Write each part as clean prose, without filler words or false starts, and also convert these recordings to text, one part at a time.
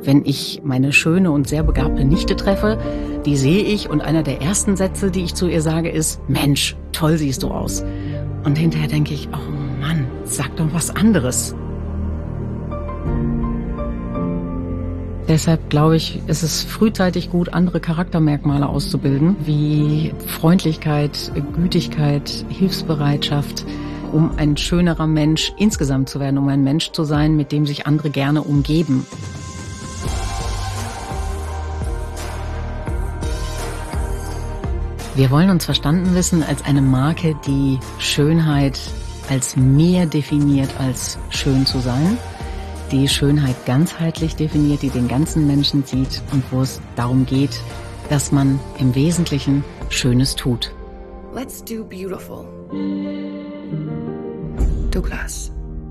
Wenn ich meine schöne und sehr begabte Nichte treffe, die sehe ich und einer der ersten Sätze, die ich zu ihr sage, ist: Mensch, toll siehst du aus. Und hinterher denke ich: Oh Mann, sag doch was anderes. Deshalb glaube ich, ist es frühzeitig gut, andere Charaktermerkmale auszubilden, wie Freundlichkeit, Gütigkeit, Hilfsbereitschaft, um ein schönerer Mensch insgesamt zu werden, um ein Mensch zu sein, mit dem sich andere gerne umgeben. Wir wollen uns verstanden wissen als eine Marke, die Schönheit als mehr definiert als schön zu sein, die Schönheit ganzheitlich definiert, die den ganzen Menschen sieht und wo es darum geht, dass man im Wesentlichen Schönes tut. Let's do beautiful. Douglas.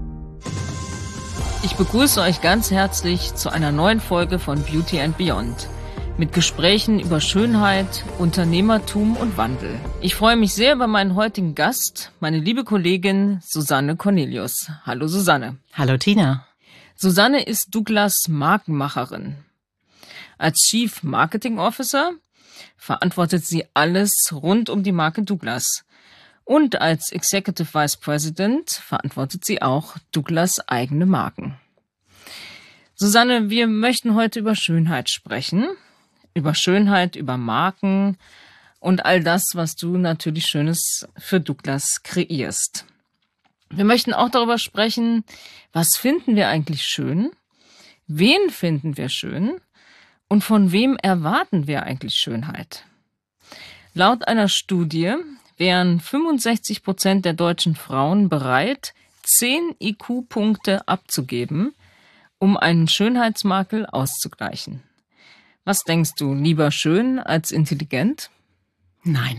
Ich begrüße euch ganz herzlich zu einer neuen Folge von Beauty and Beyond mit Gesprächen über Schönheit, Unternehmertum und Wandel. Ich freue mich sehr über meinen heutigen Gast, meine liebe Kollegin Susanne Cornelius. Hallo Susanne. Hallo Tina. Susanne ist Douglas Markenmacherin. Als Chief Marketing Officer verantwortet sie alles rund um die Marke Douglas. Und als Executive Vice President verantwortet sie auch Douglas eigene Marken. Susanne, wir möchten heute über Schönheit sprechen. Über Schönheit, über Marken und all das, was du natürlich Schönes für Douglas kreierst. Wir möchten auch darüber sprechen, was finden wir eigentlich schön, wen finden wir schön und von wem erwarten wir eigentlich Schönheit. Laut einer Studie wären 65% der deutschen Frauen bereit, 10 IQ-Punkte abzugeben, um einen Schönheitsmakel auszugleichen. Was denkst du, lieber schön als intelligent? Nein.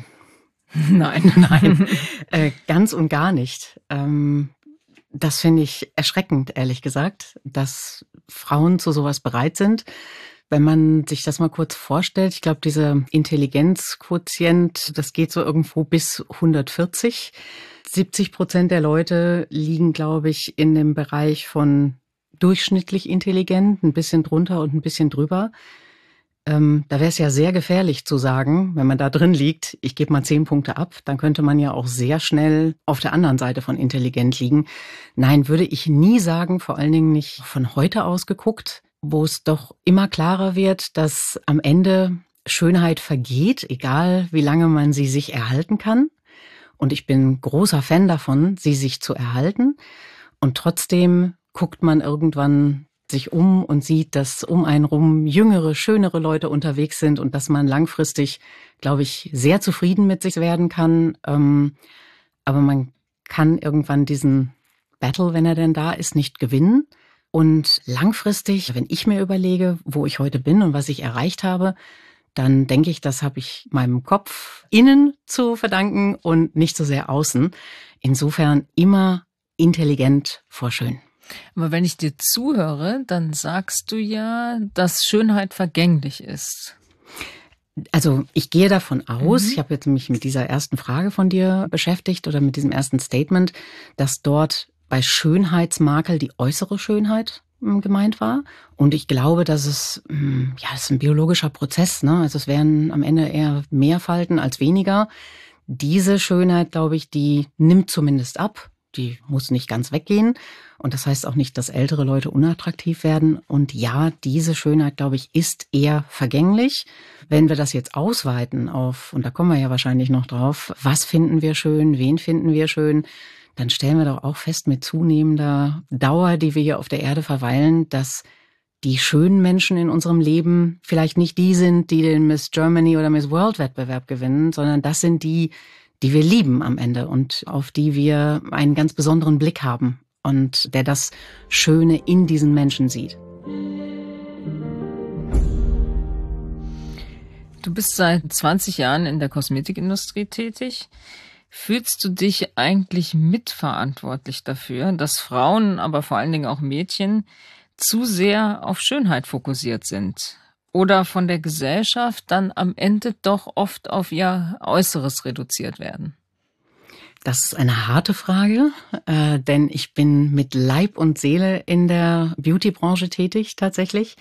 Nein. Ganz und gar nicht. Das finde ich erschreckend, ehrlich gesagt, dass Frauen zu sowas bereit sind. Wenn man sich das mal kurz vorstellt, ich glaube, dieser Intelligenzquotient, das geht so irgendwo bis 140. 70% der Leute liegen, glaube ich, in dem Bereich von durchschnittlich intelligent, ein bisschen drunter und ein bisschen drüber. Da wäre es ja sehr gefährlich zu sagen, wenn man da drin liegt, ich gebe mal 10 Punkte ab, dann könnte man ja auch sehr schnell auf der anderen Seite von intelligent liegen. Nein, würde ich nie sagen, vor allen Dingen nicht von heute aus geguckt, wo es doch immer klarer wird, dass am Ende Schönheit vergeht, egal wie lange man sie sich erhalten kann. Und ich bin großer Fan davon, sie sich zu erhalten. Und trotzdem guckt man irgendwann sich um und sieht, dass um einen rum jüngere, schönere Leute unterwegs sind und dass man langfristig, glaube ich, sehr zufrieden mit sich werden kann. Aber man kann irgendwann diesen Battle, wenn er denn da ist, nicht gewinnen. Und langfristig, wenn ich mir überlege, wo ich heute bin und was ich erreicht habe, dann denke ich, das habe ich meinem Kopf innen zu verdanken und nicht so sehr außen. Insofern immer intelligent vor schön. Aber wenn ich dir zuhöre, dann sagst du ja, dass Schönheit vergänglich ist. Also ich gehe davon aus, ich habe jetzt mich mit dieser ersten Frage von dir beschäftigt oder mit diesem ersten Statement, dass dort bei Schönheitsmakel die äußere Schönheit gemeint war. Und ich glaube, dass das ist ein biologischer Prozess, ne? Also es wären am Ende eher mehr Falten als weniger. Diese Schönheit, glaube ich, die nimmt zumindest ab. Die muss nicht ganz weggehen. Und das heißt auch nicht, dass ältere Leute unattraktiv werden. Und ja, diese Schönheit, glaube ich, ist eher vergänglich. Wenn wir das jetzt ausweiten auf, und da kommen wir ja wahrscheinlich noch drauf, was finden wir schön, wen finden wir schön, dann stellen wir doch auch fest mit zunehmender Dauer, die wir hier auf der Erde verweilen, dass die schönen Menschen in unserem Leben vielleicht nicht die sind, die den Miss Germany oder Miss World Wettbewerb gewinnen, sondern das sind die wir lieben am Ende und auf die wir einen ganz besonderen Blick haben und der das Schöne in diesen Menschen sieht. Du bist seit 20 Jahren in der Kosmetikindustrie tätig. Fühlst du dich eigentlich mitverantwortlich dafür, dass Frauen, aber vor allen Dingen auch Mädchen, zu sehr auf Schönheit fokussiert sind? Oder von der Gesellschaft dann am Ende doch oft auf ihr Äußeres reduziert werden? Das ist eine harte Frage, denn ich bin mit Leib und Seele in der Beauty-Branche tätig tatsächlich.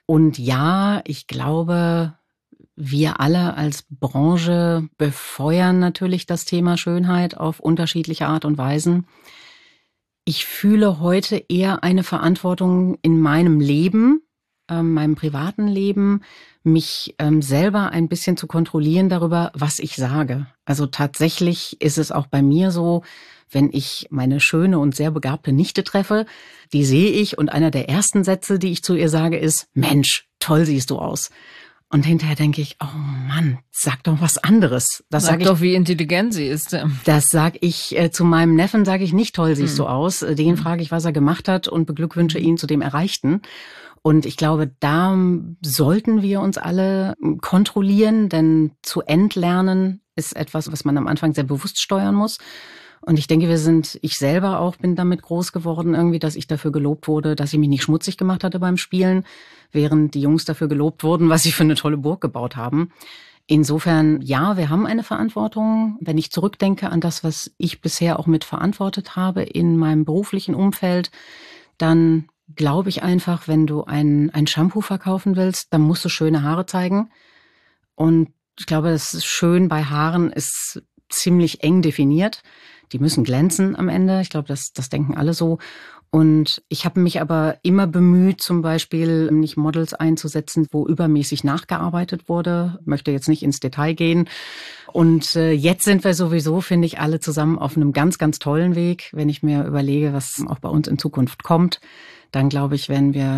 Und ja, ich glaube, wir alle als Branche befeuern natürlich das Thema Schönheit auf unterschiedliche Art und Weisen. Ich fühle heute eher eine Verantwortung in meinem Leben, meinem privaten Leben, mich selber ein bisschen zu kontrollieren darüber, was ich sage. Also tatsächlich ist es auch bei mir so, wenn ich meine schöne und sehr begabte Nichte treffe, die sehe ich und einer der ersten Sätze, die ich zu ihr sage, ist: Mensch, toll siehst du aus. Und hinterher denke ich, oh Mann, sag doch was anderes. Sag doch, wie intelligent sie ist. Das sage ich zu meinem Neffen, sage ich nicht, toll siehst du aus. Den frage ich, was er gemacht hat und beglückwünsche ihn zu dem Erreichten. Und ich glaube, da sollten wir uns alle kontrollieren, denn zu entlernen ist etwas, was man am Anfang sehr bewusst steuern muss. Und ich denke, ich selber auch bin damit groß geworden irgendwie, dass ich dafür gelobt wurde, dass ich mich nicht schmutzig gemacht hatte beim Spielen, während die Jungs dafür gelobt wurden, was sie für eine tolle Burg gebaut haben. Insofern, ja, wir haben eine Verantwortung. Wenn ich zurückdenke an das, was ich bisher auch mit verantwortet habe in meinem beruflichen Umfeld, dann glaube ich einfach, wenn du ein Shampoo verkaufen willst, dann musst du schöne Haare zeigen. Und ich glaube, das ist schön bei Haaren ist ziemlich eng definiert. Die müssen glänzen am Ende. Ich glaube, das denken alle so. Und ich habe mich aber immer bemüht, zum Beispiel nicht Models einzusetzen, wo übermäßig nachgearbeitet wurde. Ich möchte jetzt nicht ins Detail gehen. Und jetzt sind wir sowieso, finde ich, alle zusammen auf einem ganz, ganz tollen Weg. Wenn ich mir überlege, was auch bei uns in Zukunft kommt, dann glaube ich,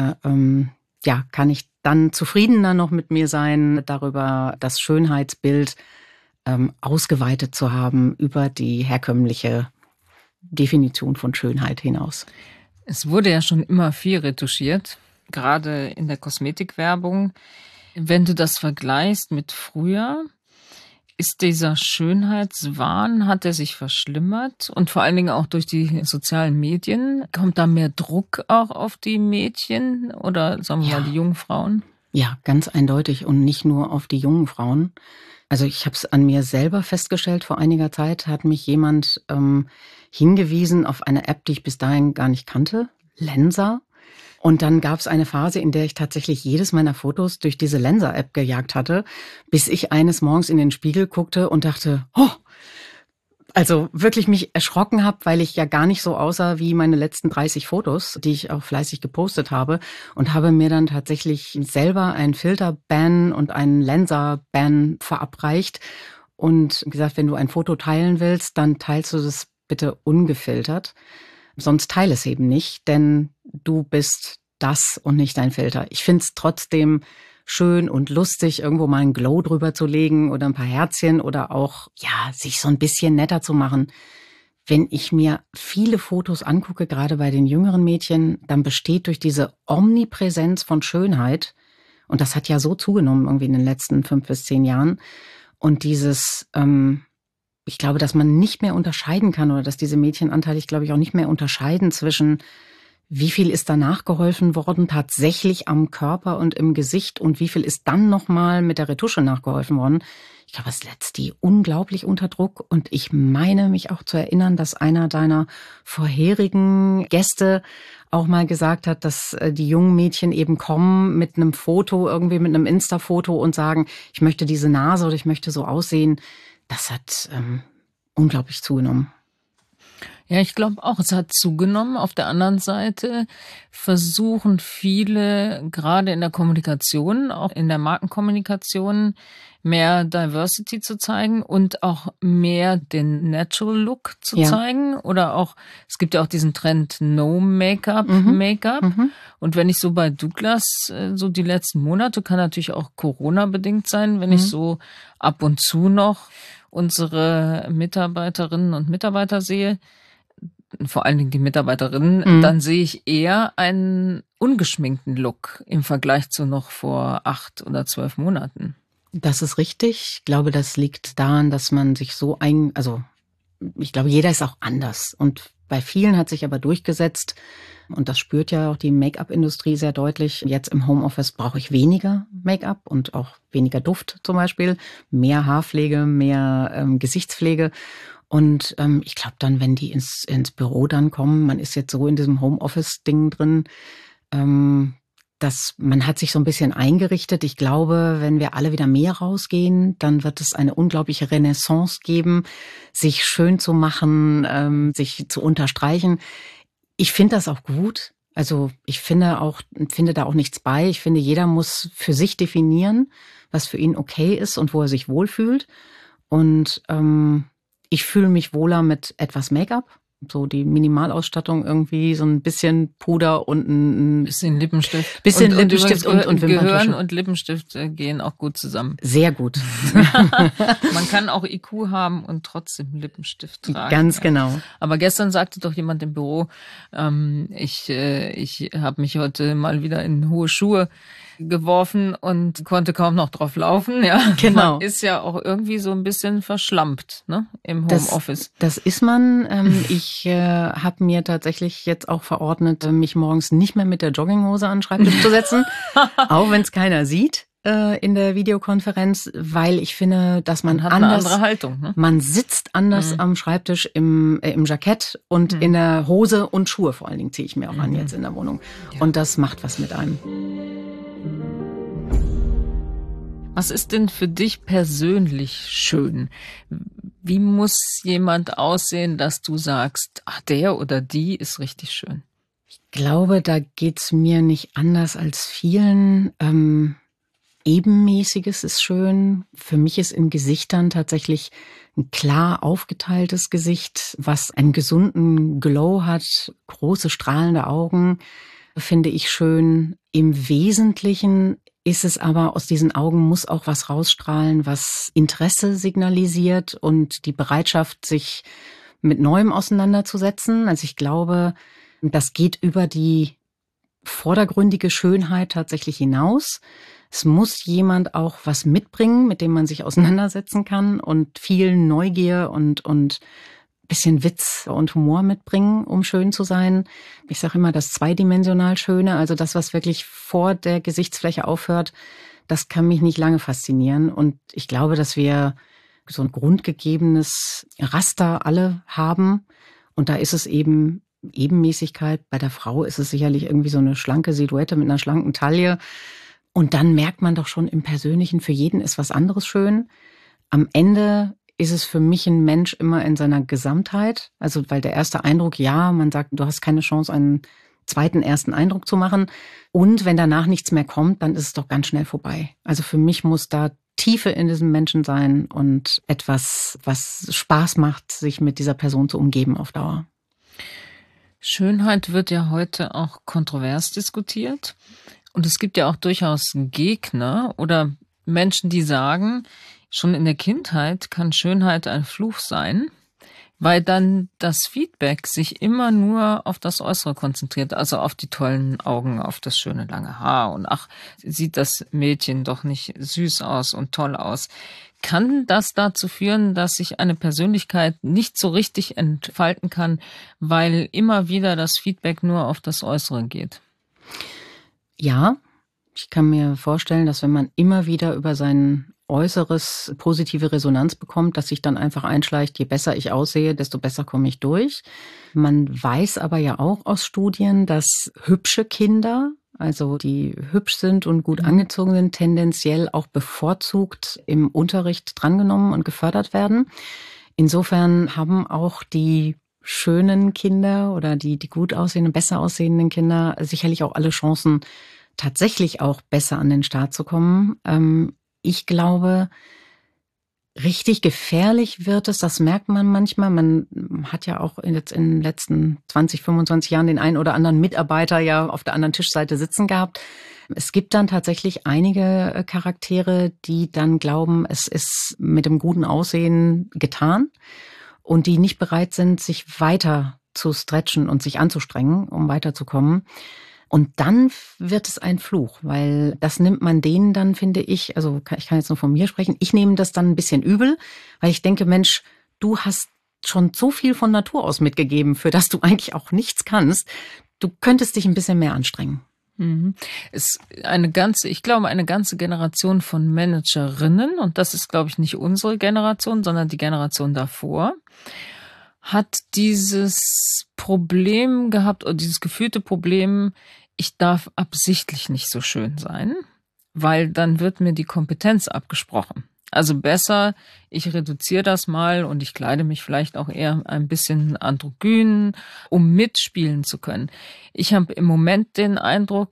kann ich dann zufriedener noch mit mir sein, darüber das Schönheitsbild ausgeweitet zu haben über die herkömmliche Definition von Schönheit hinaus. Es wurde ja schon immer viel retuschiert, gerade in der Kosmetikwerbung. Wenn du das vergleichst mit früher, ist dieser Schönheitswahn, hat er sich verschlimmert? Und vor allen Dingen auch durch die sozialen Medien. Kommt da mehr Druck auch auf die Mädchen oder sagen wir mal die jungen Frauen? Ja, ganz eindeutig und nicht nur auf die jungen Frauen. Also ich habe es an mir selber festgestellt, vor einiger Zeit hat mich jemand hingewiesen auf eine App, die ich bis dahin gar nicht kannte, Lensa. Und dann gab es eine Phase, in der ich tatsächlich jedes meiner Fotos durch diese Lensa-App gejagt hatte, bis ich eines Morgens in den Spiegel guckte und dachte, oh, also wirklich mich erschrocken habe, weil ich ja gar nicht so aussah wie meine letzten 30 Fotos, die ich auch fleißig gepostet habe, und habe mir dann tatsächlich selber einen Filter-Ban und einen Lensa-Ban verabreicht und gesagt, wenn du ein Foto teilen willst, dann teilst du das bitte ungefiltert. Sonst teile es eben nicht, denn du bist das und nicht dein Filter. Ich finde es trotzdem schön und lustig, irgendwo mal einen Glow drüber zu legen oder ein paar Herzchen oder auch, sich so ein bisschen netter zu machen. Wenn ich mir viele Fotos angucke, gerade bei den jüngeren Mädchen, dann besteht durch diese Omnipräsenz von Schönheit, und das hat ja so zugenommen irgendwie in den letzten 5 bis 10 Jahren, und dieses, ich glaube, dass man nicht mehr unterscheiden kann oder dass diese Mädchen anteilig, glaube ich, auch nicht mehr unterscheiden zwischen wie viel ist da nachgeholfen worden, tatsächlich am Körper und im Gesicht, und wie viel ist dann nochmal mit der Retusche nachgeholfen worden. Ich glaube, es setzt die unglaublich unter Druck, und ich meine mich auch zu erinnern, dass einer deiner vorherigen Gäste auch mal gesagt hat, dass die jungen Mädchen eben kommen mit einem Foto, irgendwie mit einem Insta-Foto und sagen, ich möchte diese Nase oder ich möchte so aussehen. Das hat unglaublich zugenommen. Ja, ich glaube auch, es hat zugenommen. Auf der anderen Seite versuchen viele, gerade in der Kommunikation, auch in der Markenkommunikation, mehr Diversity zu zeigen und auch mehr den Natural Look zu zeigen. Oder auch, es gibt ja auch diesen Trend No Make-up, Make-up. Und wenn ich so bei Douglas, so die letzten Monate, kann natürlich auch Corona-bedingt sein, wenn ich so ab und zu noch unsere Mitarbeiterinnen und Mitarbeiter sehe, vor allen Dingen die Mitarbeiterinnen, dann sehe ich eher einen ungeschminkten Look im Vergleich zu noch vor 8 oder 12 Monaten. Das ist richtig. Ich glaube, das liegt daran, dass man sich ich glaube, jeder ist auch anders. Und bei vielen hat sich aber durchgesetzt, und das spürt ja auch die Make-up-Industrie sehr deutlich. Jetzt im Homeoffice brauche ich weniger Make-up und auch weniger Duft zum Beispiel, mehr Haarpflege, mehr Gesichtspflege. Und ich glaube dann, wenn die ins Büro dann kommen, man ist jetzt so in diesem Homeoffice-Ding drin, man hat sich so ein bisschen eingerichtet. Ich glaube, wenn wir alle wieder mehr rausgehen, dann wird es eine unglaubliche Renaissance geben, sich schön zu machen, sich zu unterstreichen. Ich finde das auch gut. Also ich finde da auch nichts bei. Ich finde, jeder muss für sich definieren, was für ihn okay ist und wo er sich wohlfühlt. Und ich fühle mich wohler mit etwas Make-up. So die Minimalausstattung irgendwie, so ein bisschen Puder und ein bisschen Lippenstift. Bisschen Lippenstift und Gehirn und Lippenstift gehen auch gut zusammen. Sehr gut. Man kann auch IQ haben und trotzdem Lippenstift tragen. Ganz genau. Aber gestern sagte doch jemand im Büro, ich habe mich heute mal wieder in hohe Schuhe geworfen und konnte kaum noch drauf laufen. Ja, genau. Man ist ja auch irgendwie so ein bisschen verschlampt, ne, im Homeoffice. Das ist man. Ich habe mir tatsächlich jetzt auch verordnet, mich morgens nicht mehr mit der Jogginghose an den Schreibtisch zu setzen, auch wenn es keiner sieht in der Videokonferenz, weil ich finde, dass man hat anders, eine andere Haltung. Ne? Man sitzt anders am Schreibtisch im Jackett und in der Hose und Schuhe vor allen Dingen ziehe ich mir auch an jetzt in der Wohnung. Ja. Und das macht was mit einem. Was ist denn für dich persönlich schön? Wie muss jemand aussehen, dass du sagst, ach, der oder die ist richtig schön? Ich glaube, da geht's mir nicht anders als vielen. Ebenmäßiges ist schön. Für mich ist in Gesichtern tatsächlich ein klar aufgeteiltes Gesicht, was einen gesunden Glow hat, große strahlende Augen, finde ich schön. Im Wesentlichen ist es aber, aus diesen Augen muss auch was rausstrahlen, was Interesse signalisiert und die Bereitschaft, sich mit Neuem auseinanderzusetzen. Also ich glaube, das geht über die vordergründige Schönheit tatsächlich hinaus. Es muss jemand auch was mitbringen, mit dem man sich auseinandersetzen kann und viel Neugier und bisschen Witz und Humor mitbringen, um schön zu sein. Ich sage immer, das zweidimensional Schöne, also das, was wirklich vor der Gesichtsfläche aufhört, das kann mich nicht lange faszinieren. Und ich glaube, dass wir so ein grundgegebenes Raster alle haben. Und da ist es eben Ebenmäßigkeit. Bei der Frau ist es sicherlich irgendwie so eine schlanke Silhouette mit einer schlanken Taille. Und dann merkt man doch schon im Persönlichen, für jeden ist was anderes schön. Am Ende ist es für mich ein Mensch immer in seiner Gesamtheit. Also, weil der erste Eindruck, ja, man sagt, du hast keine Chance, einen zweiten ersten Eindruck zu machen. Und wenn danach nichts mehr kommt, dann ist es doch ganz schnell vorbei. Also für mich muss da Tiefe in diesem Menschen sein und etwas, was Spaß macht, sich mit dieser Person zu umgeben auf Dauer. Schönheit wird ja heute auch kontrovers diskutiert. Und es gibt ja auch durchaus Gegner oder Menschen, die sagen, schon in der Kindheit kann Schönheit ein Fluch sein, weil dann das Feedback sich immer nur auf das Äußere konzentriert, also auf die tollen Augen, auf das schöne lange Haar und ach, sieht das Mädchen doch nicht süß aus und toll aus. Kann das dazu führen, dass sich eine Persönlichkeit nicht so richtig entfalten kann, weil immer wieder das Feedback nur auf das Äußere geht? Ja, ich kann mir vorstellen, dass wenn man immer wieder über sein Äußeres positive Resonanz bekommt, dass sich dann einfach einschleicht, je besser ich aussehe, desto besser komme ich durch. Man weiß aber ja auch aus Studien, dass hübsche Kinder, also die hübsch sind und gut angezogen sind, tendenziell auch bevorzugt im Unterricht drangenommen und gefördert werden. Insofern haben auch die schönen Kinder oder die gut aussehenden, besser aussehenden Kinder sicherlich auch alle Chancen, tatsächlich auch besser an den Start zu kommen. Ich glaube, richtig gefährlich wird es, das merkt man manchmal. Man hat ja auch in den letzten 20, 25 Jahren den einen oder anderen Mitarbeiter ja auf der anderen Tischseite sitzen gehabt. Es gibt dann tatsächlich einige Charaktere, die dann glauben, es ist mit dem guten Aussehen getan und die nicht bereit sind, sich weiter zu stretchen und sich anzustrengen, um weiterzukommen. Und dann wird es ein Fluch, weil das nimmt man denen dann, finde ich, also ich kann jetzt nur von mir sprechen, ich nehme das dann ein bisschen übel, weil ich denke, Mensch, du hast schon so viel von Natur aus mitgegeben, für das du eigentlich auch nichts kannst. Du könntest dich ein bisschen mehr anstrengen. Es ist ich glaube, eine ganze Generation von Managerinnen, und das ist, glaube ich, nicht unsere Generation, sondern die Generation davor, hat dieses Problem gehabt oder dieses gefühlte Problem, ich darf absichtlich nicht so schön sein, weil dann wird mir die Kompetenz abgesprochen. Also besser, ich reduziere das mal und ich kleide mich vielleicht auch eher ein bisschen androgyn, um mitspielen zu können. Ich habe im Moment den Eindruck,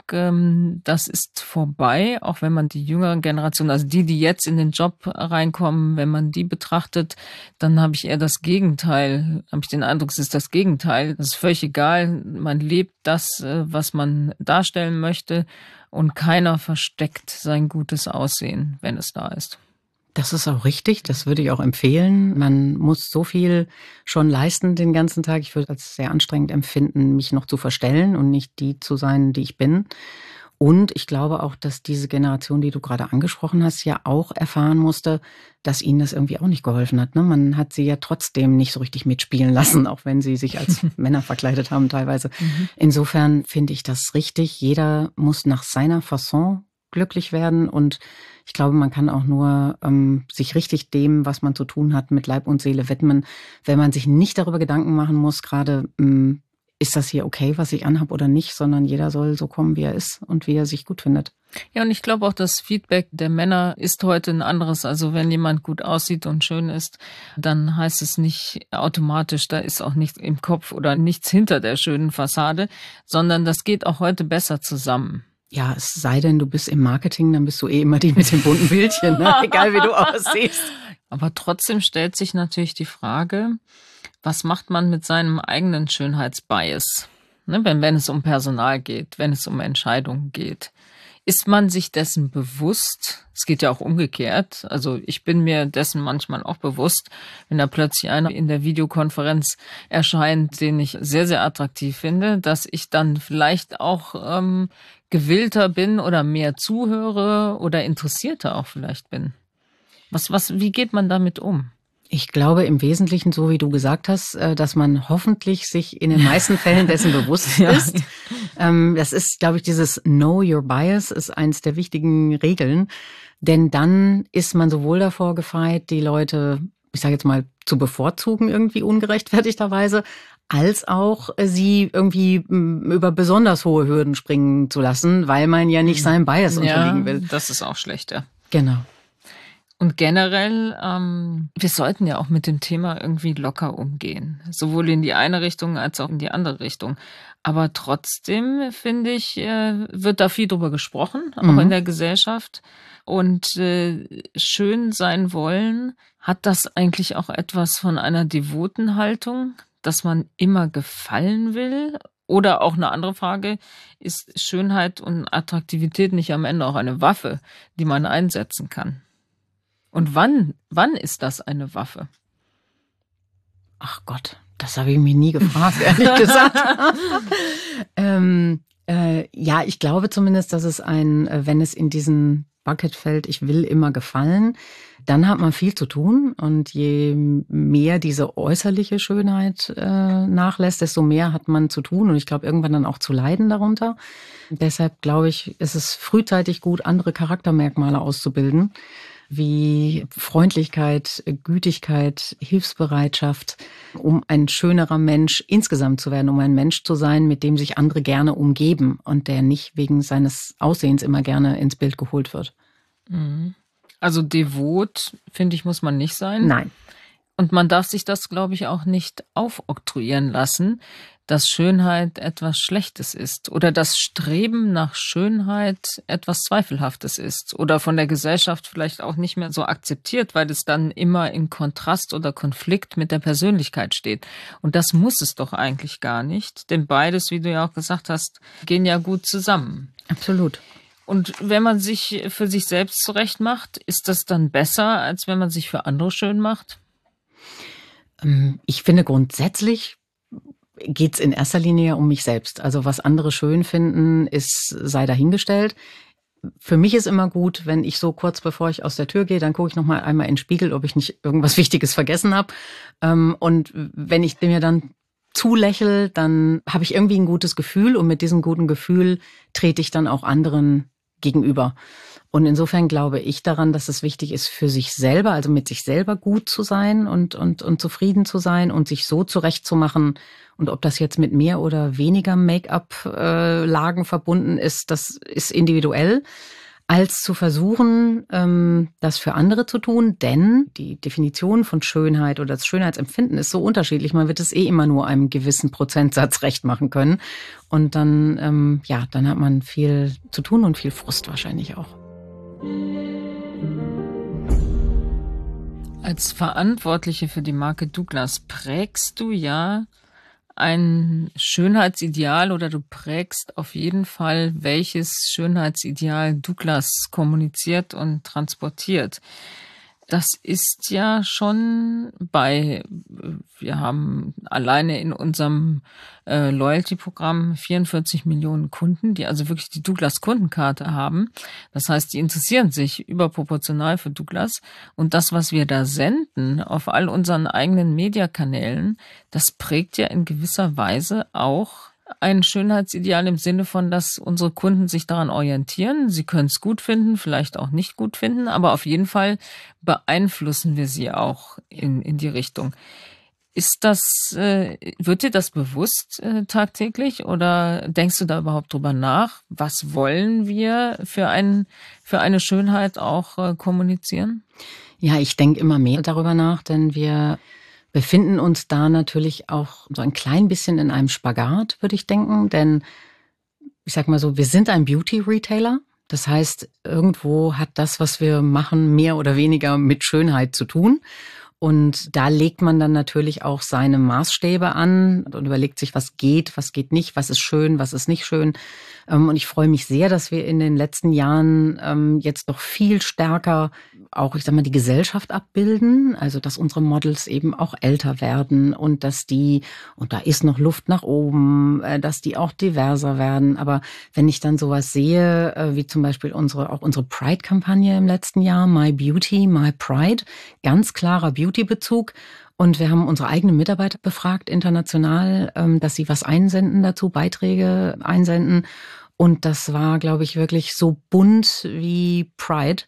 das ist vorbei, auch wenn man die jüngeren Generationen, also die jetzt in den Job reinkommen, wenn man die betrachtet, dann habe ich eher das Gegenteil, habe ich den Eindruck, es ist das Gegenteil. Das ist völlig egal, man lebt das, was man darstellen möchte und keiner versteckt sein gutes Aussehen, wenn es da ist. Das ist auch richtig, das würde ich auch empfehlen. Man muss so viel schon leisten den ganzen Tag. Ich würde es als sehr anstrengend empfinden, mich noch zu verstellen und nicht die zu sein, die ich bin. Und ich glaube auch, dass diese Generation, die du gerade angesprochen hast, ja auch erfahren musste, dass ihnen das irgendwie auch nicht geholfen hat. Ne? Man hat sie ja trotzdem nicht so richtig mitspielen lassen, auch wenn sie sich als Männer verkleidet haben teilweise. Insofern finde ich das richtig. Jeder muss nach seiner Fasson glücklich werden und ich glaube, man kann auch nur sich richtig dem, was man zu tun hat, mit Leib und Seele widmen, wenn man sich nicht darüber Gedanken machen muss, gerade ist das hier okay, was ich anhabe oder nicht, sondern jeder soll so kommen, wie er ist und wie er sich gut findet. Ja, und ich glaube auch, das Feedback der Männer ist heute ein anderes. Also wenn jemand gut aussieht und schön ist, dann heißt es nicht automatisch, da ist auch nichts im Kopf oder nichts hinter der schönen Fassade, sondern das geht auch heute besser zusammen. Ja, es sei denn, du bist im Marketing, dann bist du immer die mit dem bunten Bildchen, ne? Egal wie du aussiehst. Aber trotzdem stellt sich natürlich die Frage, was macht man mit seinem eigenen Schönheitsbias? Ne, wenn es um Personal geht, wenn es um Entscheidungen geht. Ist man sich dessen bewusst? Es geht ja auch umgekehrt. Also ich bin mir dessen manchmal auch bewusst, wenn da plötzlich einer in der Videokonferenz erscheint, den ich sehr, sehr attraktiv finde, dass ich dann vielleicht auch gewillter bin oder mehr zuhöre oder interessierter auch vielleicht bin. Wie geht man damit um? Ich glaube im Wesentlichen, so wie du gesagt hast, dass man hoffentlich sich in den meisten Fällen dessen bewusst ist. Das ist, glaube ich, dieses Know Your Bias ist eins der wichtigen Regeln. Denn dann ist man sowohl davor gefeit, die Leute, ich sage jetzt mal, zu bevorzugen irgendwie ungerechtfertigterweise, als auch sie irgendwie über besonders hohe Hürden springen zu lassen, weil man ja nicht seinem Bias unterliegen will. Das ist auch schlecht, ja. Genau. Und generell, wir sollten ja auch mit dem Thema irgendwie locker umgehen. Sowohl in die eine Richtung als auch in die andere Richtung. Aber trotzdem, finde ich, wird da viel drüber gesprochen, auch in der Gesellschaft. Und schön sein wollen, hat das eigentlich auch etwas von einer devoten Haltung, dass man immer gefallen will? Oder auch eine andere Frage, ist Schönheit und Attraktivität nicht am Ende auch eine Waffe, die man einsetzen kann? Und wann ist das eine Waffe? Ach Gott, das habe ich mich nie gefragt, ehrlich gesagt. Ja, ich glaube zumindest, dass es wenn es in diesen Bucket fällt, ich will immer gefallen, dann hat man viel zu tun. Und je mehr diese äußerliche Schönheit nachlässt, desto mehr hat man zu tun. Und ich glaube, irgendwann dann auch zu leiden darunter. Deshalb glaube ich, ist es frühzeitig gut, andere Charaktermerkmale auszubilden, wie Freundlichkeit, Gütigkeit, Hilfsbereitschaft, um ein schönerer Mensch insgesamt zu werden, um ein Mensch zu sein, mit dem sich andere gerne umgeben und der nicht wegen seines Aussehens immer gerne ins Bild geholt wird. Also devot, finde ich, muss man nicht sein. Nein. Und man darf sich das, glaube ich, auch nicht aufoktroyieren lassen, dass Schönheit etwas Schlechtes ist oder das Streben nach Schönheit etwas Zweifelhaftes ist oder von der Gesellschaft vielleicht auch nicht mehr so akzeptiert, weil es dann immer in Kontrast oder Konflikt mit der Persönlichkeit steht. Und das muss es doch eigentlich gar nicht, denn beides, wie du ja auch gesagt hast, gehen ja gut zusammen. Absolut. Und wenn man sich für sich selbst zurecht macht, ist das dann besser, als wenn man sich für andere schön macht? Ich finde grundsätzlich geht's in erster Linie um mich selbst. Also was andere schön finden, sei dahingestellt. Für mich ist immer gut, wenn ich so kurz bevor ich aus der Tür gehe, dann gucke ich noch mal einmal in den Spiegel, ob ich nicht irgendwas Wichtiges vergessen habe. Und wenn ich mir dann zulächel, dann habe ich irgendwie ein gutes Gefühl und mit diesem guten Gefühl trete ich dann auch anderen gegenüber. Und insofern glaube ich daran, dass es wichtig ist, für sich selber, also mit sich selber gut zu sein und zufrieden zu sein und sich so zurechtzumachen. Und ob das jetzt mit mehr oder weniger Make-up-Lagen verbunden ist, das ist individuell, als zu versuchen, das für andere zu tun. Denn die Definition von Schönheit oder das Schönheitsempfinden ist so unterschiedlich. Man wird es immer nur einem gewissen Prozentsatz recht machen können. Und dann, dann hat man viel zu tun und viel Frust wahrscheinlich auch. Als Verantwortliche für die Marke Douglas prägst du ja ein Schönheitsideal oder du prägst auf jeden Fall, welches Schönheitsideal Douglas kommuniziert und transportiert. Das ist ja schon wir haben alleine in unserem Loyalty-Programm 44 Millionen Kunden, die also wirklich die Douglas-Kundenkarte haben. Das heißt, die interessieren sich überproportional für Douglas. Und das, was wir da senden auf all unseren eigenen Mediakanälen, das prägt ja in gewisser Weise auch ein Schönheitsideal im Sinne von, dass unsere Kunden sich daran orientieren. Sie können es gut finden, vielleicht auch nicht gut finden, aber auf jeden Fall beeinflussen wir sie auch in die Richtung. Wird dir das bewusst tagtäglich oder denkst du da überhaupt drüber nach? Was wollen wir für eine Schönheit auch kommunizieren? Ja, ich denke immer mehr darüber nach, denn wir befinden uns da natürlich auch so ein klein bisschen in einem Spagat, würde ich denken. Denn ich sag mal so, wir sind ein Beauty-Retailer. Das heißt, irgendwo hat das, was wir machen, mehr oder weniger mit Schönheit zu tun. Und da legt man dann natürlich auch seine Maßstäbe an und überlegt sich, was geht nicht, was ist schön, was ist nicht schön. Und ich freue mich sehr, dass wir in den letzten Jahren jetzt noch viel stärker auch, ich sag mal, die Gesellschaft abbilden. Also, dass unsere Models eben auch älter werden und dass und da ist noch Luft nach oben, dass die auch diverser werden. Aber wenn ich dann sowas sehe, wie zum Beispiel unsere Pride-Kampagne im letzten Jahr, My Beauty, My Pride, ganz klarer Beauty-Bezug. Und wir haben unsere eigenen Mitarbeiter befragt, international, dass sie was einsenden dazu, Beiträge einsenden. Und das war, glaube ich, wirklich so bunt wie Pride.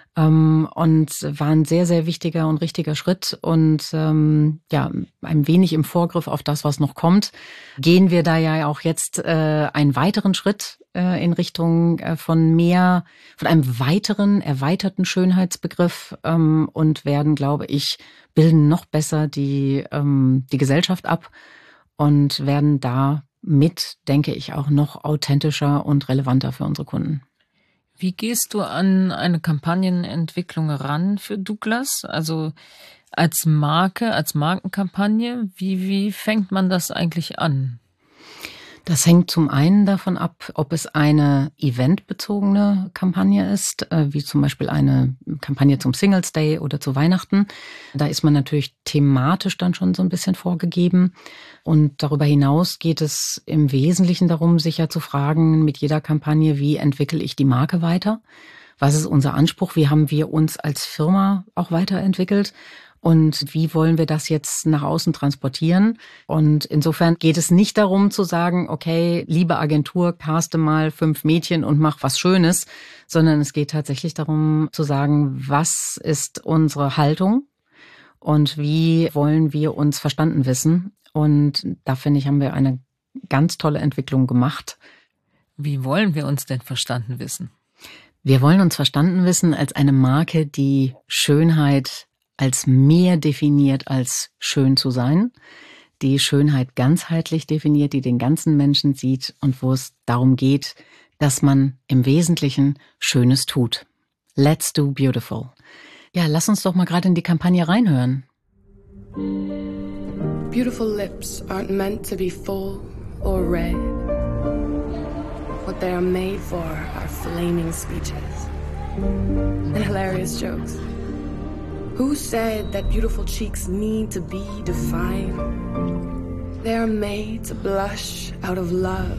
Und war ein sehr, sehr wichtiger und richtiger Schritt. Und ein wenig im Vorgriff auf das, was noch kommt, gehen wir da ja auch jetzt einen weiteren Schritt in Richtung von einem weiteren, erweiterten Schönheitsbegriff und werden, glaube ich, bilden noch besser die Gesellschaft ab und werden damit, denke ich, auch noch authentischer und relevanter für unsere Kunden. Wie gehst du an eine Kampagnenentwicklung ran für Douglas? Also als Marke, als Markenkampagne, wie fängt man das eigentlich an? Das hängt zum einen davon ab, ob es eine eventbezogene Kampagne ist, wie zum Beispiel eine Kampagne zum Singles Day oder zu Weihnachten. Da ist man natürlich thematisch dann schon so ein bisschen vorgegeben. Und darüber hinaus geht es im Wesentlichen darum, sich ja zu fragen mit jeder Kampagne, wie entwickle ich die Marke weiter? Was ist unser Anspruch? Wie haben wir uns als Firma auch weiterentwickelt? Und wie wollen wir das jetzt nach außen transportieren? Und insofern geht es nicht darum zu sagen, okay, liebe Agentur, caste mal 5 Mädchen und mach was Schönes, sondern es geht tatsächlich darum zu sagen, was ist unsere Haltung und wie wollen wir uns verstanden wissen? Und da finde ich, haben wir eine ganz tolle Entwicklung gemacht. Wie wollen wir uns denn verstanden wissen? Wir wollen uns verstanden wissen als eine Marke, die Schönheit als mehr definiert als schön zu sein, die Schönheit ganzheitlich definiert, die den ganzen Menschen sieht und wo es darum geht, dass man im Wesentlichen Schönes tut. Let's do beautiful. Ja, lass uns doch mal gerade in die Kampagne reinhören. Beautiful lips aren't meant to be full or red. What they are made for are flaming speeches and hilarious jokes. Who said that beautiful cheeks need to be defined? They are made to blush out of love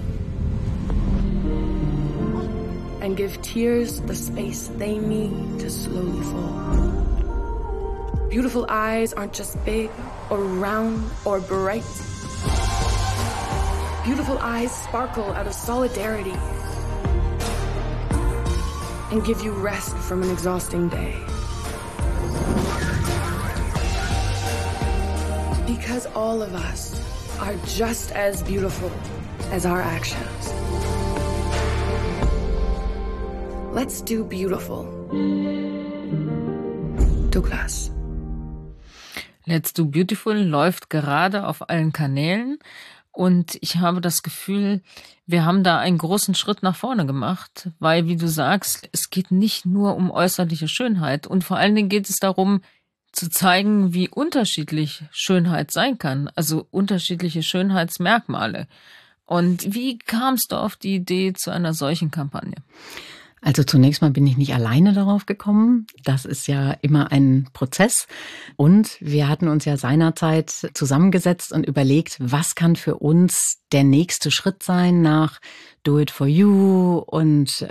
and give tears the space they need to slowly fall. Beautiful eyes aren't just big or round or bright. Beautiful eyes sparkle out of solidarity. and give you rest from an exhausting day. Because all of us are just as beautiful as our actions. Let's do beautiful. Douglas. Let's Do Beautiful läuft gerade auf allen Kanälen und ich habe das Gefühl, wir haben da einen großen Schritt nach vorne gemacht, weil, wie du sagst, es geht nicht nur um äußerliche Schönheit und vor allen Dingen geht es darum, zu zeigen, wie unterschiedlich Schönheit sein kann, also unterschiedliche Schönheitsmerkmale. Und wie kamst du auf die Idee zu einer solchen Kampagne? Also zunächst mal bin ich nicht alleine darauf gekommen. Das ist ja immer ein Prozess. Und wir hatten uns ja seinerzeit zusammengesetzt und überlegt, was kann für uns der nächste Schritt sein nach Do It For You und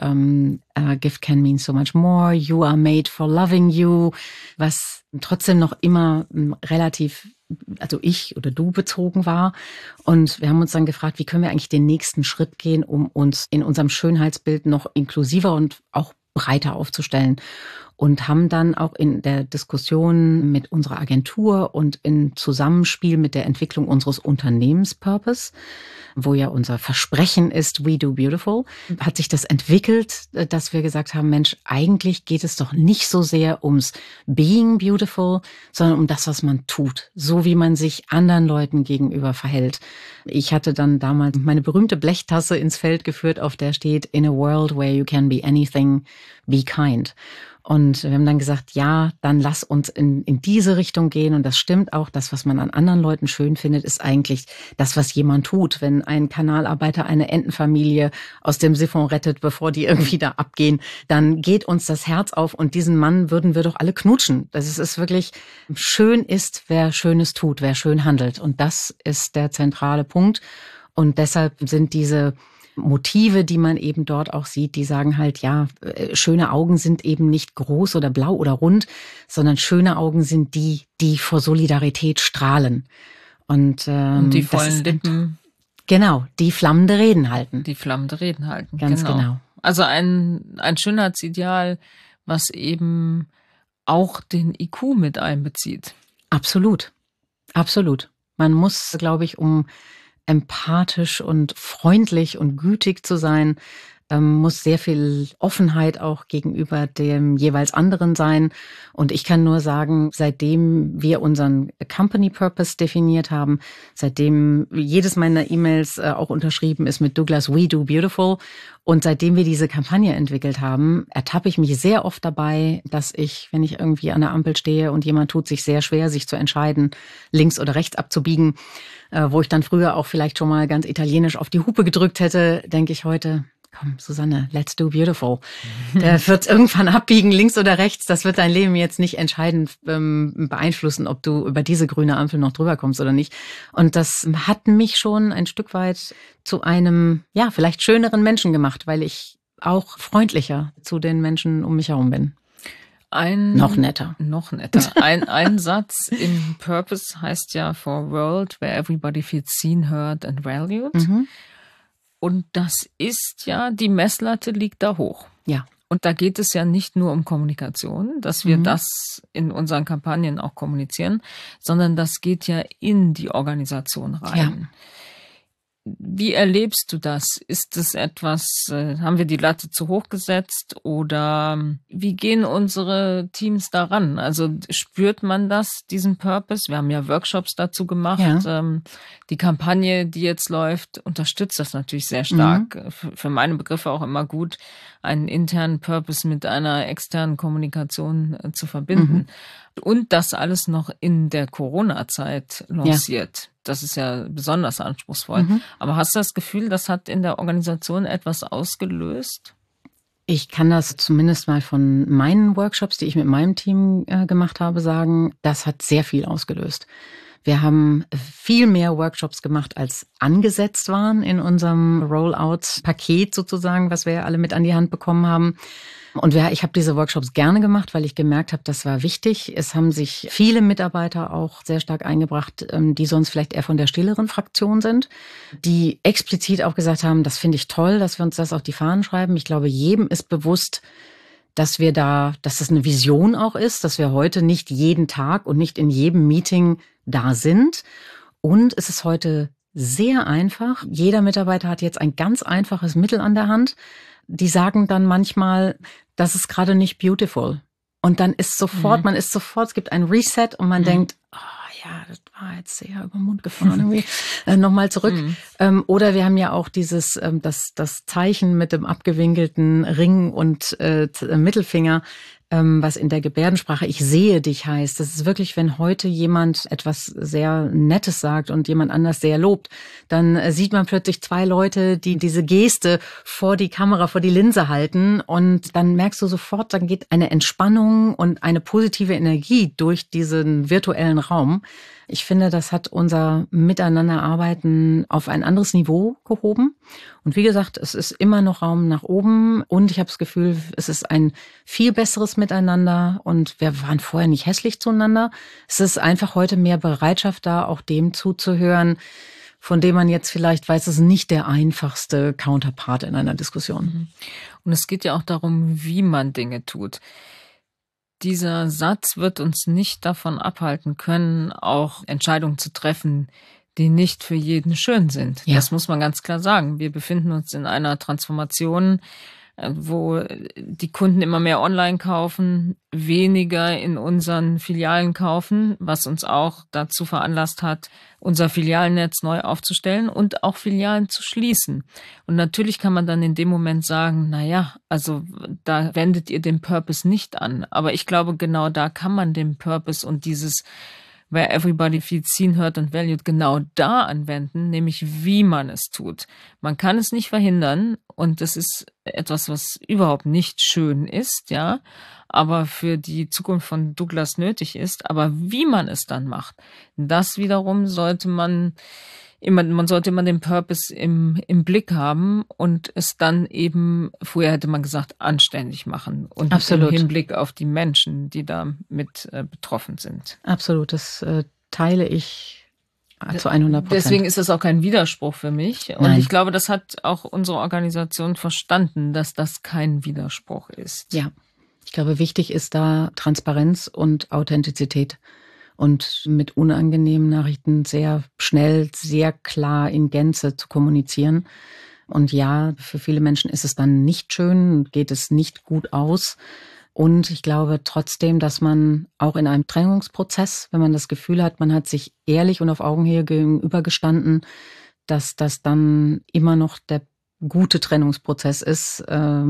Gift Can Mean So Much More, You Are Made For Loving You, was trotzdem noch immer relativ, also ich oder du bezogen war. Und wir haben uns dann gefragt, wie können wir eigentlich den nächsten Schritt gehen, um uns in unserem Schönheitsbild noch inklusiver und auch breiter aufzustellen. Und haben dann auch in der Diskussion mit unserer Agentur und in Zusammenspiel mit der Entwicklung unseres Unternehmenspurpose, wo ja unser Versprechen ist, We Do Beautiful, hat sich das entwickelt, dass wir gesagt haben, Mensch, eigentlich geht es doch nicht so sehr ums Being Beautiful, sondern um das, was man tut, so wie man sich anderen Leuten gegenüber verhält. Ich hatte dann damals meine berühmte Blechtasse ins Feld geführt, auf der steht, In a world where you can be anything, be kind. Und wir haben dann gesagt, ja, dann lass uns in diese Richtung gehen. Und das stimmt auch, das, was man an anderen Leuten schön findet, ist eigentlich das, was jemand tut. Wenn ein Kanalarbeiter eine Entenfamilie aus dem Siphon rettet, bevor die irgendwie da abgehen, dann geht uns das Herz auf. Und diesen Mann würden wir doch alle knutschen. Das ist wirklich, schön ist, wer Schönes tut, wer schön handelt. Und das ist der zentrale Punkt. Und deshalb sind diese Motive, die man eben dort auch sieht, die sagen halt, ja, schöne Augen sind eben nicht groß oder blau oder rund, sondern schöne Augen sind die, die vor Solidarität strahlen. Und die vollen Lippen. Genau, die flammende Reden halten. Die flammende Reden halten, ganz genau. Also ein Schönheitsideal, was eben auch den IQ mit einbezieht. Absolut, absolut. Man muss, glaube ich, um empathisch und freundlich und gütig zu sein, muss sehr viel Offenheit auch gegenüber dem jeweils anderen sein. Und ich kann nur sagen, seitdem wir unseren Company Purpose definiert haben, seitdem jedes meiner E-Mails auch unterschrieben ist mit Douglas, We Do Beautiful, und seitdem wir diese Kampagne entwickelt haben, ertappe ich mich sehr oft dabei, dass ich, wenn ich irgendwie an der Ampel stehe und jemand tut sich sehr schwer, sich zu entscheiden, links oder rechts abzubiegen, wo ich dann früher auch vielleicht schon mal ganz italienisch auf die Hupe gedrückt hätte, denke ich heute, komm, Susanne, let's do beautiful. Der wird irgendwann abbiegen, links oder rechts. Das wird dein Leben jetzt nicht entscheidend beeinflussen, ob du über diese grüne Ampel noch drüber kommst oder nicht. Und das hat mich schon ein Stück weit zu einem, ja, vielleicht schöneren Menschen gemacht, weil ich auch freundlicher zu den Menschen um mich herum bin. Noch netter. Noch netter. Ein Satz in Purpose heißt ja For a world where everybody feels seen, heard and valued. Mhm. Und das ist ja, die Messlatte liegt da hoch. Ja. Und da geht es ja nicht nur um Kommunikation, dass wir das in unseren Kampagnen auch kommunizieren, sondern das geht ja in die Organisation rein. Ja. Wie erlebst du das? Ist es etwas, haben wir die Latte zu hoch gesetzt oder wie gehen unsere Teams daran? Also spürt man das, diesen Purpose? Wir haben ja Workshops dazu gemacht. Ja. Die Kampagne, die jetzt läuft, unterstützt das natürlich sehr stark. Für meine Begriffe auch immer gut, einen internen Purpose mit einer externen Kommunikation zu verbinden. Und das alles noch in der Corona-Zeit lanciert. Ja. Das ist ja besonders anspruchsvoll. Aber hast du das Gefühl, das hat in der Organisation etwas ausgelöst? Ich kann das zumindest mal von meinen Workshops, die ich mit meinem Team gemacht habe, sagen, das hat sehr viel ausgelöst. Wir haben viel mehr Workshops gemacht, als angesetzt waren in unserem Rollout-Paket sozusagen, was wir ja alle mit an die Hand bekommen haben. Und ich habe diese Workshops gerne gemacht, weil ich gemerkt habe, das war wichtig. Es haben sich viele Mitarbeiter auch sehr stark eingebracht, die sonst vielleicht eher von der stilleren Fraktion sind, die explizit auch gesagt haben, das finde ich toll, dass wir uns das auf die Fahnen schreiben. Ich glaube, jedem ist bewusst, dass es eine Vision auch ist, dass wir heute nicht jeden Tag und nicht in jedem Meeting da sind. Und es ist heute sehr einfach. Jeder Mitarbeiter hat jetzt ein ganz einfaches Mittel an der Hand. Die sagen dann manchmal, das ist gerade nicht beautiful. Und dann ist sofort, es gibt ein Reset und man denkt, ja, das war jetzt sehr über den Mund gefahren irgendwie. Nochmal zurück. Oder wir haben ja auch das Zeichen mit dem abgewinkelten Ring und Mittelfinger, was in der Gebärdensprache ich sehe dich heißt. Das ist wirklich, wenn heute jemand etwas sehr Nettes sagt und jemand anders sehr lobt, dann sieht man plötzlich zwei Leute, die diese Geste vor die Kamera, vor die Linse halten und dann merkst du sofort, dann geht eine Entspannung und eine positive Energie durch diesen virtuellen Raum. Ich finde, das hat unser Miteinanderarbeiten auf ein anderes Niveau gehoben. Und wie gesagt, es ist immer noch Raum nach oben. Und ich habe das Gefühl, es ist ein viel besseres Miteinander. Und wir waren vorher nicht hässlich zueinander. Es ist einfach heute mehr Bereitschaft da, auch dem zuzuhören, von dem man jetzt vielleicht weiß, es ist nicht der einfachste Counterpart in einer Diskussion. Und es geht ja auch darum, wie man Dinge tut. Dieser Satz wird uns nicht davon abhalten können, auch Entscheidungen zu treffen, die nicht für jeden schön sind. Ja. Das muss man ganz klar sagen. Wir befinden uns in einer Transformation, wo die Kunden immer mehr online kaufen, weniger in unseren Filialen kaufen, was uns auch dazu veranlasst hat, unser Filialnetz neu aufzustellen und auch Filialen zu schließen. Und natürlich kann man dann in dem Moment sagen, also da wendet ihr den Purpose nicht an. Aber ich glaube, genau da kann man den Purpose und dieses Where everybody feels seen, heard and valued genau da anwenden, nämlich wie man es tut. Man kann es nicht verhindern und das ist etwas, was überhaupt nicht schön ist, ja, aber für die Zukunft von Douglas nötig ist. Aber wie man es dann macht, das wiederum sollte man sollte immer den Purpose im Blick haben und es dann eben, früher hätte man gesagt, anständig machen und Absolut. Im Hinblick auf die Menschen, die da mit betroffen sind. Absolut, das teile ich zu 100%. Deswegen ist das auch kein Widerspruch für mich. Und ich glaube, das hat auch unsere Organisation verstanden, dass das kein Widerspruch ist. Ja, ich glaube, wichtig ist da Transparenz und Authentizität. Und mit unangenehmen Nachrichten sehr schnell, sehr klar in Gänze zu kommunizieren. Und ja, für viele Menschen ist es dann nicht schön, geht es nicht gut aus. Und ich glaube trotzdem, dass man auch in einem Trennungsprozess, wenn man das Gefühl hat, man hat sich ehrlich und auf Augenhöhe gegenübergestanden, dass das dann immer noch der gute Trennungsprozess ist.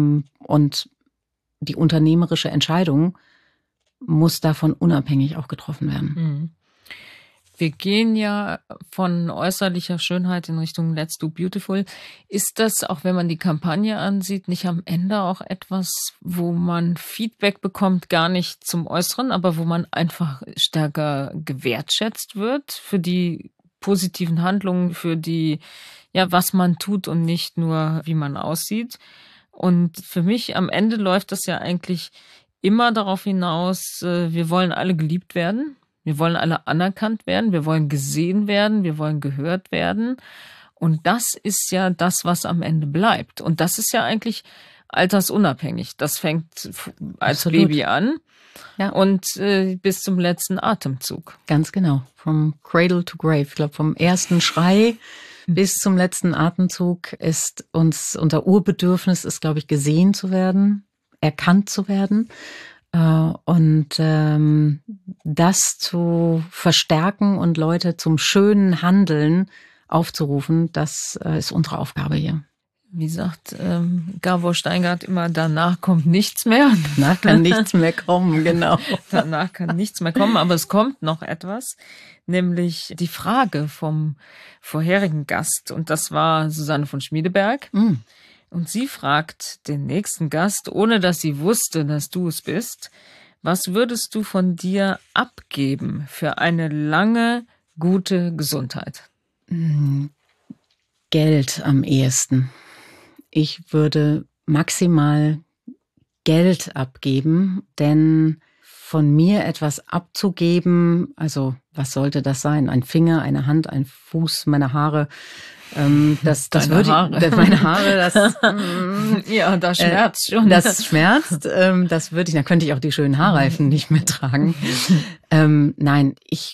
Und die unternehmerische Entscheidung muss davon unabhängig auch getroffen werden. Wir gehen ja von äußerlicher Schönheit in Richtung Let's Do Beautiful. Ist das, auch wenn man die Kampagne ansieht, nicht am Ende auch etwas, wo man Feedback bekommt, gar nicht zum Äußeren, aber wo man einfach stärker gewertschätzt wird für die positiven Handlungen, für die, was man tut und nicht nur, wie man aussieht? Und für mich am Ende läuft das ja eigentlich immer darauf hinaus, wir wollen alle geliebt werden, wir wollen alle anerkannt werden, wir wollen gesehen werden, wir wollen gehört werden. Und das ist ja das, was am Ende bleibt. Und das ist ja eigentlich altersunabhängig. Das fängt als Absolut. Baby an und bis zum letzten Atemzug. Ganz genau, from cradle to grave. Ich glaube, vom ersten Schrei bis zum letzten Atemzug ist unser Urbedürfnis ist, glaube ich, gesehen zu werden, erkannt zu werden und das zu verstärken und Leute zum schönen Handeln aufzurufen, das ist unsere Aufgabe hier. Wie sagt Gabor Steingart immer, danach kommt nichts mehr. Danach kann nichts mehr kommen, genau. Danach kann nichts mehr kommen, aber es kommt noch etwas, nämlich die Frage vom vorherigen Gast und das war Susanne von Schmiedeberg. Und sie fragt den nächsten Gast, ohne dass sie wusste, dass du es bist, was würdest du von dir abgeben für eine lange, gute Gesundheit? Geld am ehesten. Ich würde maximal Geld abgeben, denn von mir etwas abzugeben, also was sollte das sein? Ein Finger, eine Hand, ein Fuß, meine Haare, Das Deine würde Haare. meine Haare, das Ja, das schmerzt schon. Das schmerzt. Das würde ich, dann könnte ich auch die schönen Haarreifen nicht mehr tragen. Nein,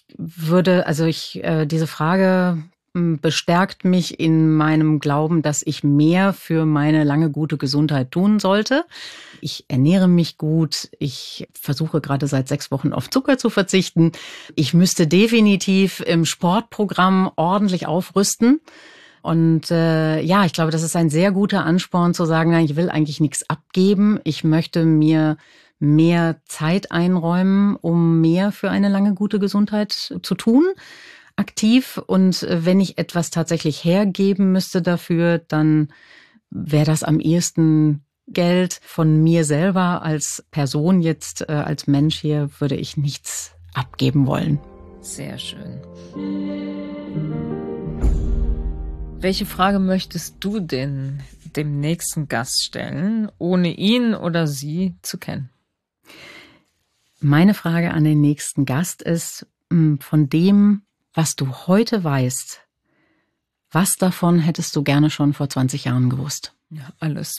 diese Frage bestärkt mich in meinem Glauben, dass ich mehr für meine lange gute Gesundheit tun sollte. Ich ernähre mich gut. Ich versuche gerade seit 6 Wochen auf Zucker zu verzichten. Ich müsste definitiv im Sportprogramm ordentlich aufrüsten. Und ich glaube, das ist ein sehr guter Ansporn zu sagen, nein, ich will eigentlich nichts abgeben. Ich möchte mir mehr Zeit einräumen, um mehr für eine lange gute Gesundheit zu tun, aktiv. Und wenn ich etwas tatsächlich hergeben müsste dafür, dann wäre das am ehesten Geld. Von mir selber als Person jetzt, als Mensch hier, würde ich nichts abgeben wollen. Sehr schön. Welche Frage möchtest du denn dem nächsten Gast stellen, ohne ihn oder sie zu kennen? Meine Frage an den nächsten Gast ist, von dem, was du heute weißt, was davon hättest du gerne schon vor 20 Jahren gewusst? Ja, alles.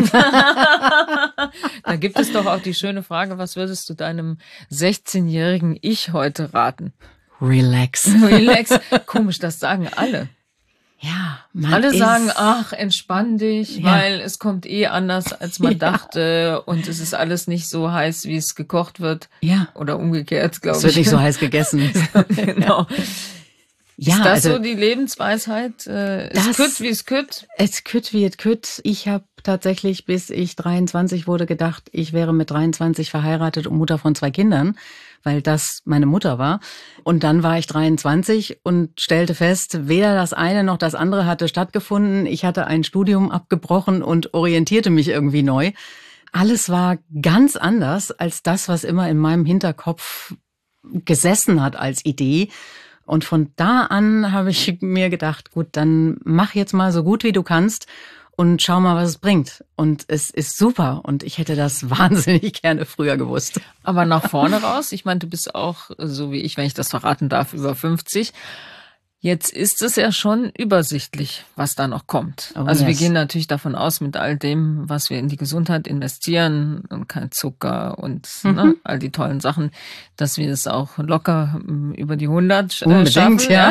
Da gibt es doch auch die schöne Frage, was würdest du deinem 16-jährigen Ich heute raten? Relax. Relax. Komisch, das sagen alle. Ja, alle sagen, ach, entspann dich, weil es kommt anders, als man dachte und es ist alles nicht so heiß, wie es gekocht wird. Ja. Oder umgekehrt, glaube ich. Es wird nicht so heiß gegessen. Genau. Ja, ist das so die Lebensweisheit? Es kütt, wie es kütt? Es kütt, wie es kütt. Ich habe tatsächlich, bis ich 23 wurde, gedacht, ich wäre mit 23 verheiratet und Mutter von 2 Kindern, weil das meine Mutter war. Und dann war ich 23 und stellte fest, weder das eine noch das andere hatte stattgefunden. Ich hatte ein Studium abgebrochen und orientierte mich irgendwie neu. Alles war ganz anders als das, was immer in meinem Hinterkopf gesessen hat als Idee. Und von da an habe ich mir gedacht, gut, dann mach jetzt mal so gut wie du kannst und schau mal, was es bringt. Und es ist super und ich hätte das wahnsinnig gerne früher gewusst. Aber nach vorne raus, ich meine, du bist auch, so wie ich, wenn ich das verraten darf, über 50. Jetzt ist es ja schon übersichtlich, was da noch kommt. Oh, also wir gehen natürlich davon aus, mit all dem, was wir in die Gesundheit investieren und kein Zucker und all die tollen Sachen, dass wir es auch locker über die 100 schaffen. Ja.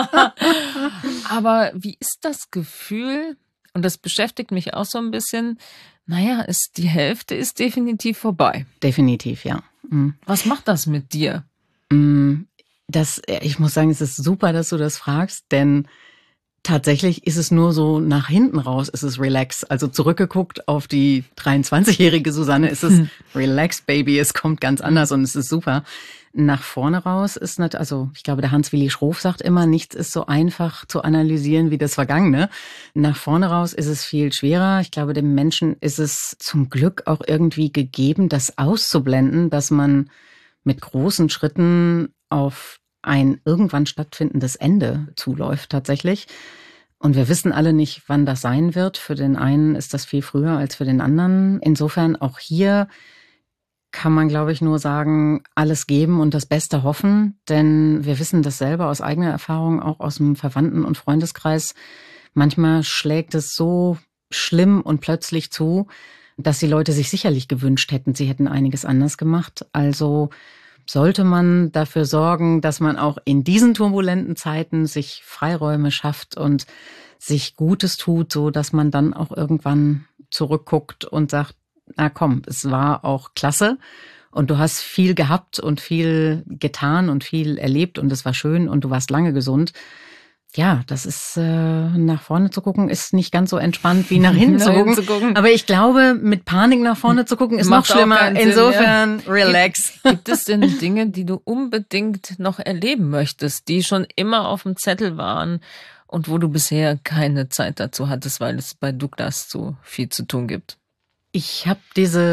Aber wie ist das Gefühl, und das beschäftigt mich auch so ein bisschen, die Hälfte ist definitiv vorbei. Definitiv, ja. Was macht das mit dir? Ich muss sagen, es ist super, dass du das fragst, denn tatsächlich ist es nur so nach hinten raus, ist es relax. Also zurückgeguckt auf die 23-jährige Susanne ist es relax, Baby, es kommt ganz anders und es ist super. Nach vorne raus ist nicht, also ich glaube, der Hans-Willi Schroff sagt immer, nichts ist so einfach zu analysieren wie das Vergangene. Nach vorne raus ist es viel schwerer. Ich glaube, dem Menschen ist es zum Glück auch irgendwie gegeben, das auszublenden, dass man mit großen Schritten auf ein irgendwann stattfindendes Ende zuläuft tatsächlich. Und wir wissen alle nicht, wann das sein wird. Für den einen ist das viel früher als für den anderen. Insofern auch hier kann man, glaube ich, nur sagen, alles geben und das Beste hoffen. Denn wir wissen das selber aus eigener Erfahrung, auch aus dem Verwandten- und Freundeskreis. Manchmal schlägt es so schlimm und plötzlich zu, dass die Leute sich sicherlich gewünscht hätten, sie hätten einiges anders gemacht. Also sollte man dafür sorgen, dass man auch in diesen turbulenten Zeiten sich Freiräume schafft und sich Gutes tut, so dass man dann auch irgendwann zurückguckt und sagt, na komm, es war auch klasse und du hast viel gehabt und viel getan und viel erlebt und es war schön und du warst lange gesund. Ja, das ist, nach vorne zu gucken, ist nicht ganz so entspannt wie nach hinten zu gucken. Aber ich glaube, mit Panik nach vorne zu gucken, ist noch schlimmer. Insofern, relax. Gibt es denn Dinge, die du unbedingt noch erleben möchtest, die schon immer auf dem Zettel waren und wo du bisher keine Zeit dazu hattest, weil es bei Douglas so viel zu tun gibt? Ich habe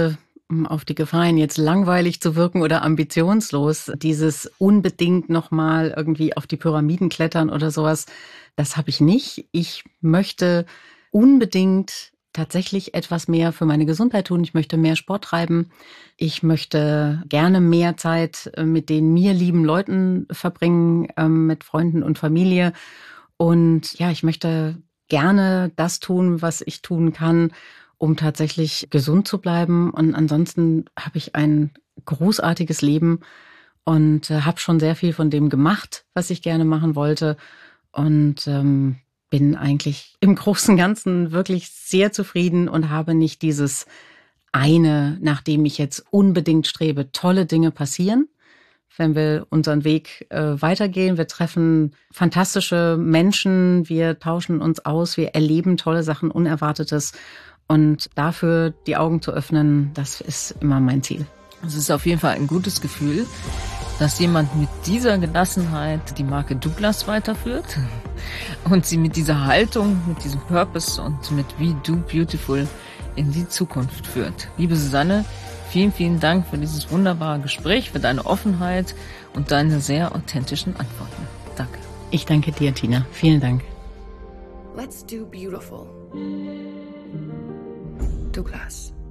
auf die Gefahr hin, jetzt langweilig zu wirken oder ambitionslos, dieses unbedingt nochmal irgendwie auf die Pyramiden klettern oder sowas, das habe ich nicht. Ich möchte unbedingt tatsächlich etwas mehr für meine Gesundheit tun. Ich möchte mehr Sport treiben. Ich möchte gerne mehr Zeit mit den mir lieben Leuten verbringen, mit Freunden und Familie. Und ja, ich möchte gerne das tun, was ich tun kann, um tatsächlich gesund zu bleiben. Und ansonsten habe ich ein großartiges Leben und habe schon sehr viel von dem gemacht, was ich gerne machen wollte. Und bin eigentlich im Großen und Ganzen wirklich sehr zufrieden und habe nicht dieses eine, nach dem ich jetzt unbedingt strebe. Tolle Dinge passieren, wenn wir unseren Weg weitergehen. Wir treffen fantastische Menschen, wir tauschen uns aus, wir erleben tolle Sachen, Unerwartetes. Und dafür die Augen zu öffnen, das ist immer mein Ziel. Es ist auf jeden Fall ein gutes Gefühl, dass jemand mit dieser Gelassenheit die Marke Douglas weiterführt und sie mit dieser Haltung, mit diesem Purpose und mit We Do Beautiful in die Zukunft führt. Liebe Susanne, vielen, vielen Dank für dieses wunderbare Gespräch, für deine Offenheit und deine sehr authentischen Antworten. Danke. Ich danke dir, Tina. Vielen Dank. Let's do beautiful. Douglas.